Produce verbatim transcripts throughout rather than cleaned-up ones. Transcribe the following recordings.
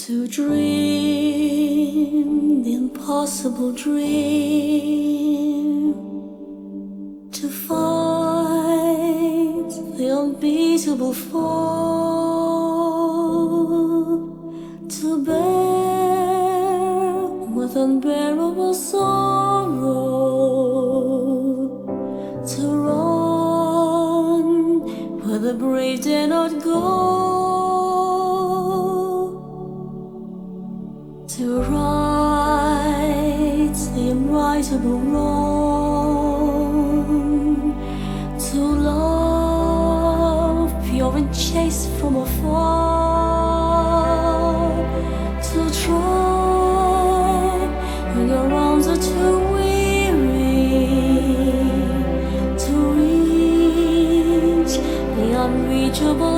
To dream the impossible dream, to fight the unbeatable foe, to bear with unbearable sorrow, to run where the brave dare not go, to right the unrightable wrong, to love pure and chaste from afar, to try when your arms are too weary, to reach the unreachable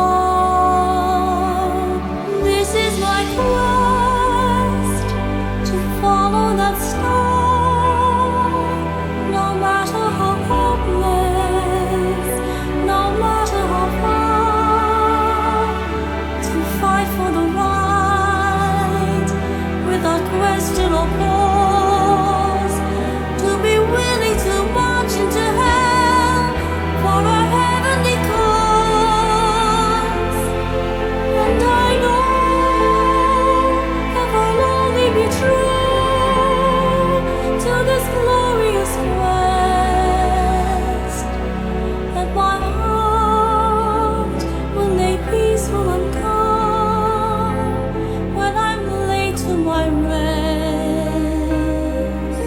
star. This is my quest, to follow that star, no matter how hopeless, no matter how far, to fight for the right without question or pause, to be willing to march into hell for a heavenly cause. And I know if I'll only be true to this glorious quest, that my heart will lay peaceful and calm when I'm laid to my rest.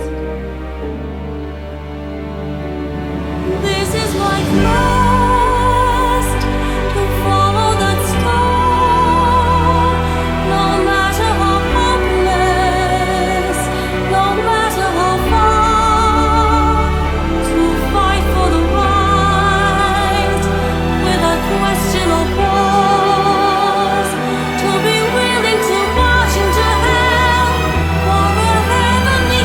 This is my quest, to follow that star, no matter how hopeless, no matter how far, to fight for the right without question or pause, to be willing to march into hell for a heavenly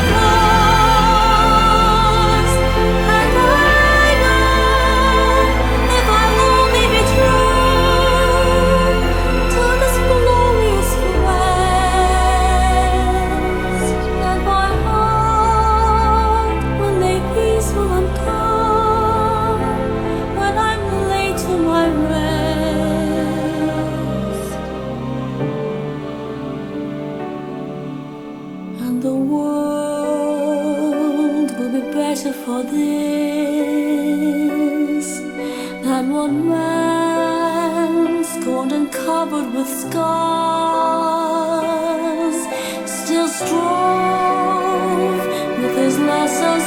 cause. And I know if I'll only be true to this glorious quest, that my heart will lay peaceful and calm when I'm laid to my rest. And the world will be better for this than one man scorned and covered with scars, still strove with his lessons